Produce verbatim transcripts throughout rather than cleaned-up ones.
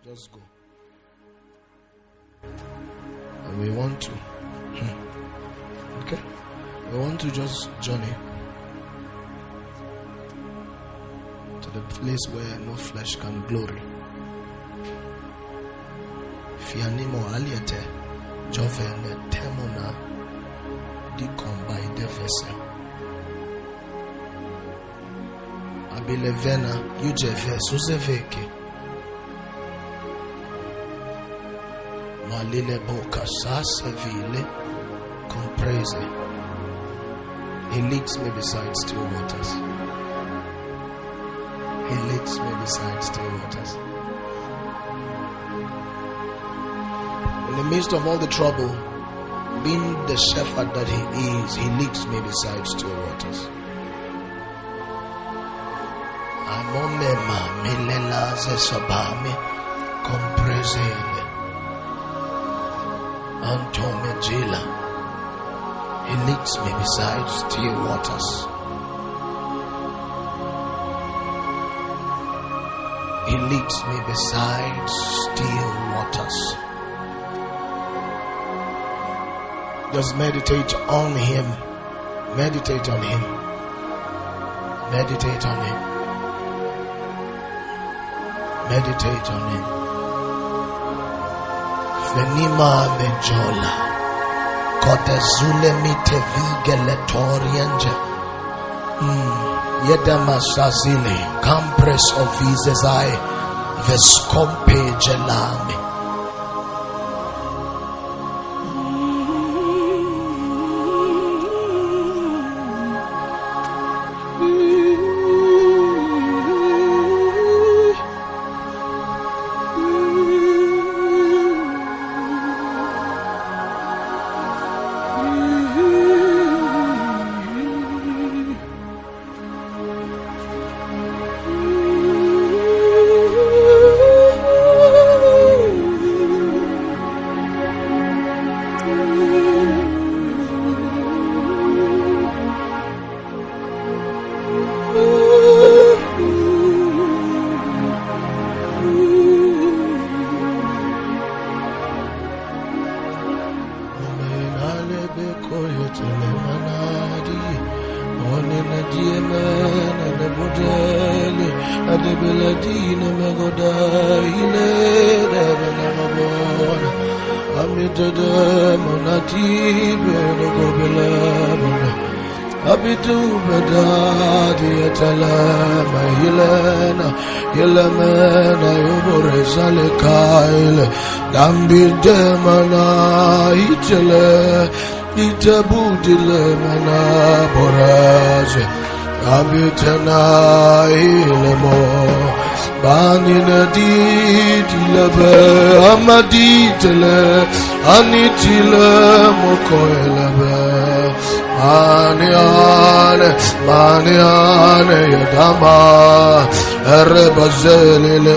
Just go. And we want to. Okay? We want to just journey to the place where no flesh can glory. Fianimo aliete jovene temona dicom by defese. Abilevena ujefe suseveke. Malile boka sasevile comprese. He leads me beside still waters. He leads me beside still waters. In the midst of all the trouble, being the shepherd that he is, he leads me beside still waters. Amomema melela zesabame compresele antomegila. He leads me beside still waters. He leads me beside still waters. Just meditate on him. Meditate on him. Meditate on him. Meditate on him. Fenima mejola. Kodezule mite vigele torienge. Yedama sazile. Compress of his eye. Vescompe gelame. Yelemena yobore zalekaile dambi demana itele itabudile mana boraje abitena ilemo banina didilebe amaditele anitile mokoelebe maniane maniane yadama erebazelele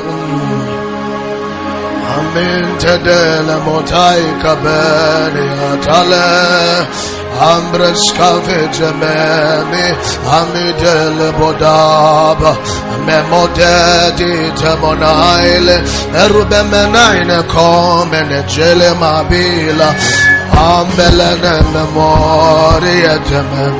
amin tedele motai kabene atale ambres kavejemeni amidele bodaba memodedi temonaile erubemenaine komene jele mabila ambelene memoria temem.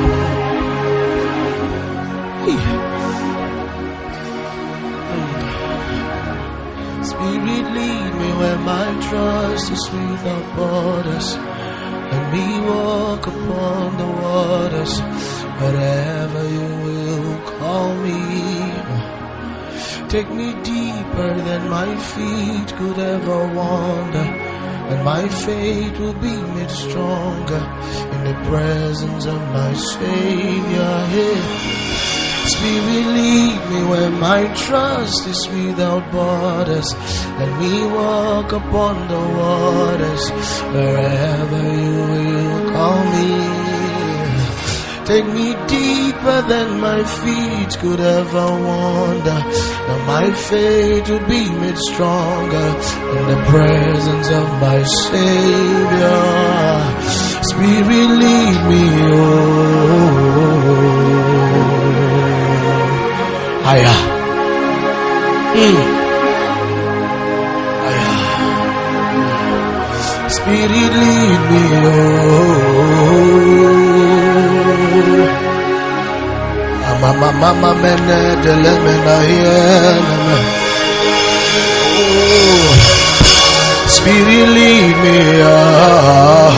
Spirit lead me where my trust is without borders. Let me walk upon the waters, wherever you will call me. Take me deeper than my feet could ever wander, and my faith will be made stronger in the presence of my Savior. Yeah. Spirit lead me where my trust is without borders. Let me walk upon the waters, wherever you will call me. Take me deeper than my feet could ever wander, and my faith will be made stronger in the presence of my Savior. Spirit lead me, oh. Aya. Mm. Spirit lead me, oh. Mama, mama, mene, delemena, yeleme. Oh, Spirit lead me, ah.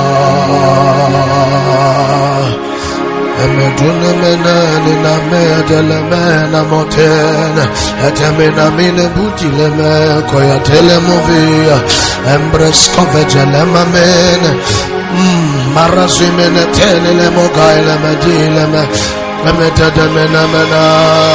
Emedune mene, nina me, delemena, motene. Etemena mine butileme, koya telemovia. Embres covegelema mene. Marazimene telele mogaile medileme. Emetedemena mena.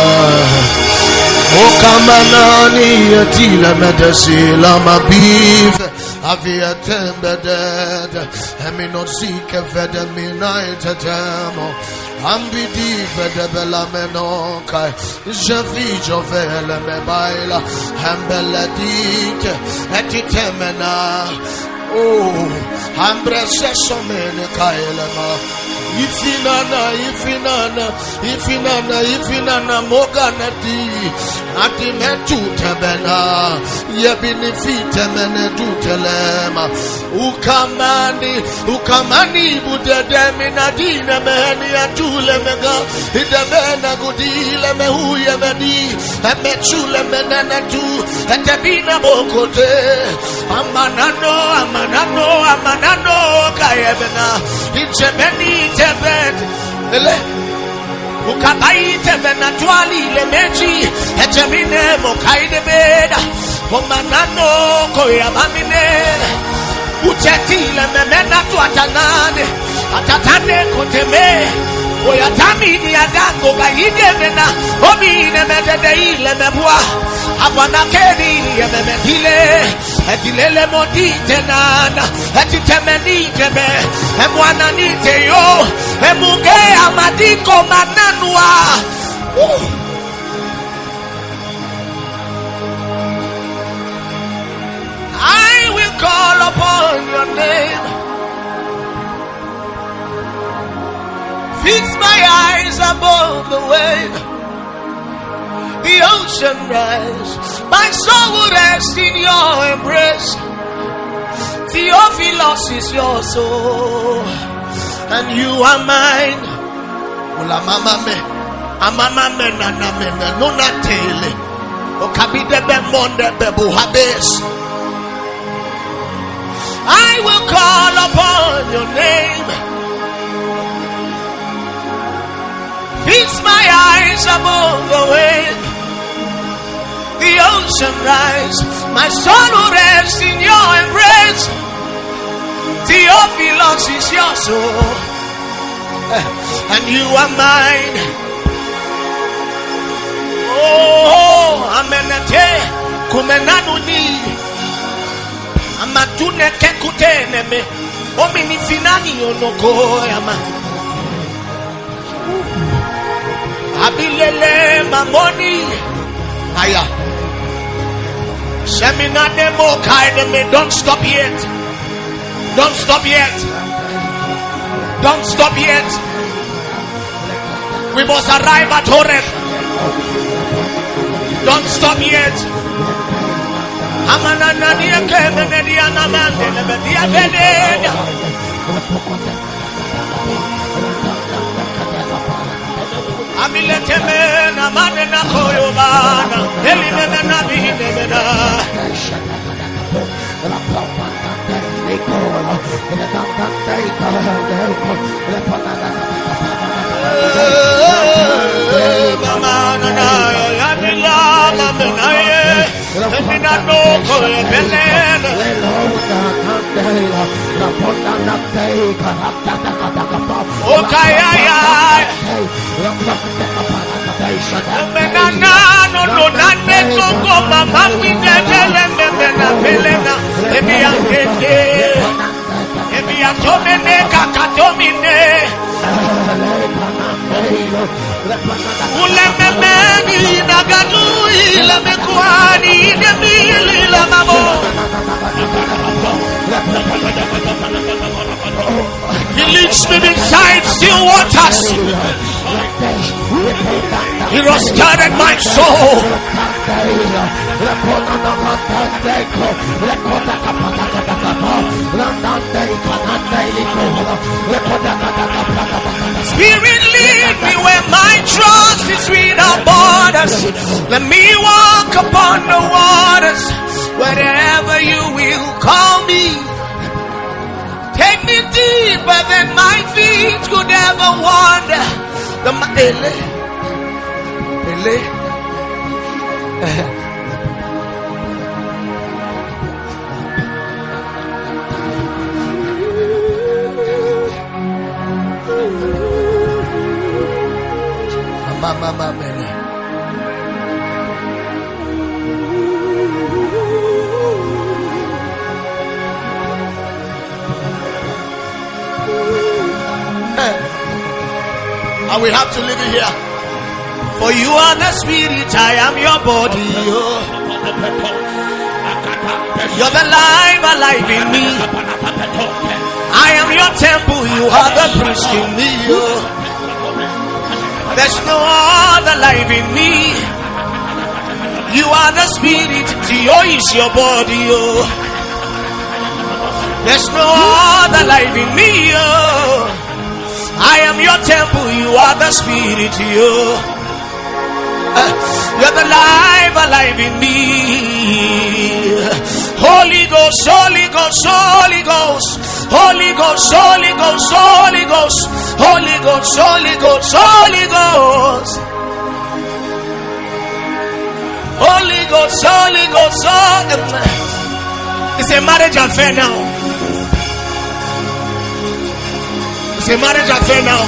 Okamanani etile medesila mabive. Avia tembeded. Eminozike vedemina itetemo. Ambidi vedebela menokai. Javijo vele me baila. Embeledike etitemena. Oh, ambrese somene kailema. Ifinana, ifinana, ifinana, ifinana, mogana di. Ati metu tebena. Yebini fite mene dutelema. Ukamani, ukamani budede minadine meni atule mega. Idemena gudile mehuye meni. Emechule menana tu. Etebina bokote. Amanano, amanano, amanano kayebena. Ichemeni tebet. Ele. Ukabai tebena twali le meji. Echemine mokaide beda. Omanano koyabamine. Uchetile memena tu atanane. Atatane koteme. Oyatami ni adango gaide mena. Omi ne medede ile mebwa. Abwana keni yememedile. Etilele modite nana. Etitemenite be. Emwana nite yo. Emuge amadiko mananwa. Woo. I will call upon your name. Fix my eyes above the wave. The ocean rise. My soul will rest in your embrace. Theophilus is your soul. And you are mine. Ula mama me. Amama me na na me na no na tele. Okabide be monde be buhabes. I will call upon your name. Fix my eyes above the wave. The ocean rise. My soul will rest in your embrace. Theophilus is your soul. And you are mine. Oh, amenate kumenanuni. Amatune kekutene me. Omini finani onoko yama. Abilele mamoni. Aya. Semina demo kaide me. Don't stop yet. Don't stop yet. Don't stop yet. We must arrive at Horeb. Don't stop yet. Amanana dia kemene dia namande dia bene. Amilete me namane na koyobana. Eline me na bine me na. Mama na na ya bila mama na ye. Emina no koye belena. Okaya ya. Emina na no no na ne koko mama mi ne belena belena belena. Ebi ankete. Ebi atomene kakatomine. Ulememeni nagadu ilemekwani demili la mamo. He leads me beside still waters. He restored my soul. Spirit, lead me where my trust is without borders. Let me walk upon the waters wherever you will call me. Take me deeper than my feet could ever wander. The Ele, Ele. Mama, mama, and we have to live it here. For you are the spirit, I am your body. Oh. You're the life alive in me. I am your temple, you are the priest in me. Oh. There's no other life in me. You are the spirit, Theo is your body. Oh. There's no other life in me. Oh. I am your temple, you are the spirit, you. Uh, you're the life alive in me. Holy Ghost, Holy Ghost, Holy Ghost, Holy Ghost, Holy Ghost, Holy Ghost, Holy Ghost, Holy Ghost, Holy Ghost, Holy Ghost, Holy Ghost, Holy Ghost. It's a marriage affair now. It's a marriage affair now.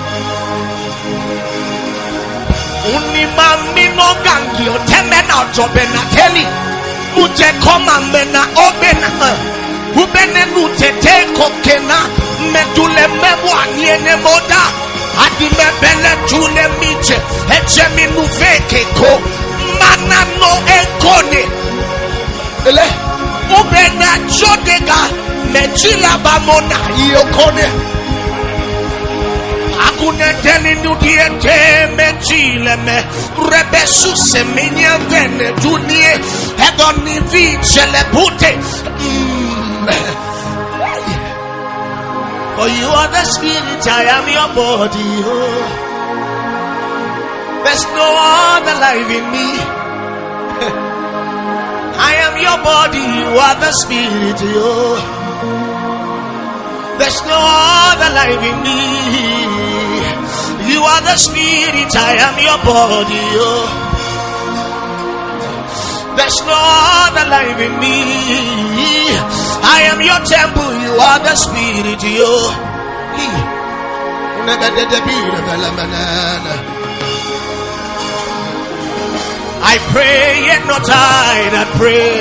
Unimami no gangi o temena jobena teli. Uje koma mena obena. Ubene nute te kokena. Medule mebwa niene moda. Adi mebele jule miche. Eche minu veke ko. Mana no ekone. Ele. Ubena jodega. Mejila bamona iokone. Akune teni nudiete mechile me rebesu se minya vene dunie edoni vice le pute. For you are the spirit, I am your body. Oh. There's no other life in me. I am your body, you are the spirit. Oh. There's no other life in me. You are the spirit, I am your body. Oh. There's no other life in me. I am your temple, you are the spirit. Oh. I pray yet not I that pray.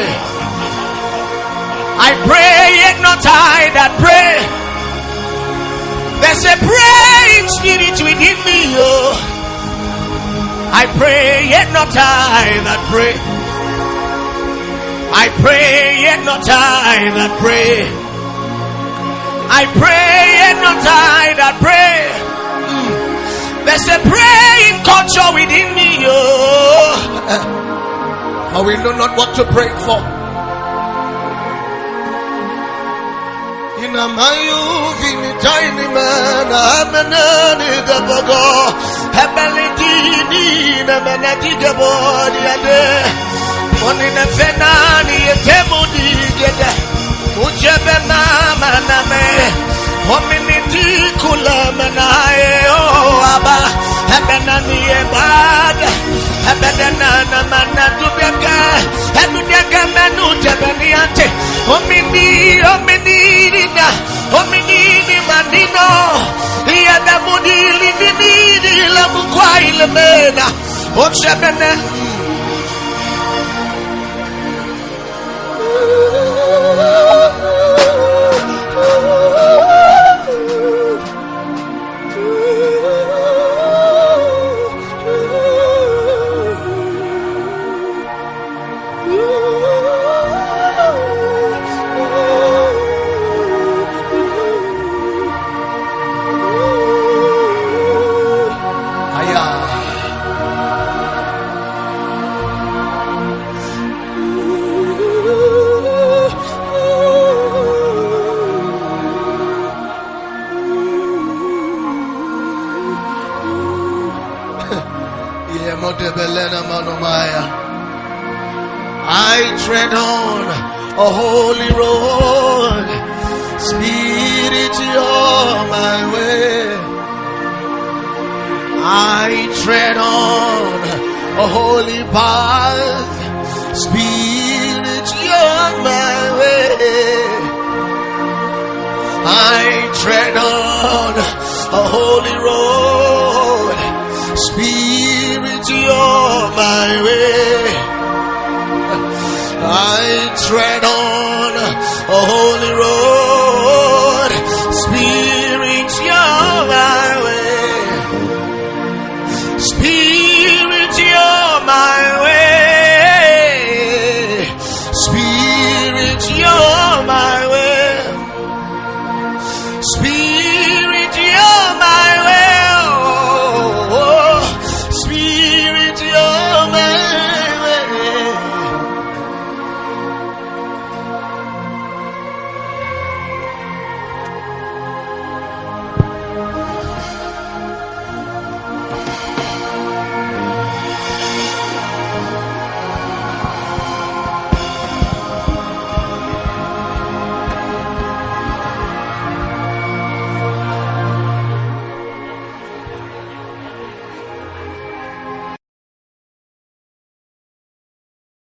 I pray yet not I that pray. There's a praying spirit within me, oh. I pray yet not I that pray. I pray yet not I that pray. I pray yet not I that pray. Mm. There's a praying culture within me, oh. For we know not what to pray for. Inamayu vini tiny man, amenani the bogo, hebelidini, nemenati the body ade, one in a fenani, a temudi gede, ujebe mama name, hominidi kulamanae, oh abba, hebenani e bad, hebenana manatu bega, hebudaga manu jebeniante, homini, homini. Ominini manino Ia da mudili vinidi la mukwai le mena Ochebene I tread on a holy road. Spirit, you're my way. I tread on a holy path. Spirit, you're my way. I tread on a holy road. Spirit, you're my way. I tread on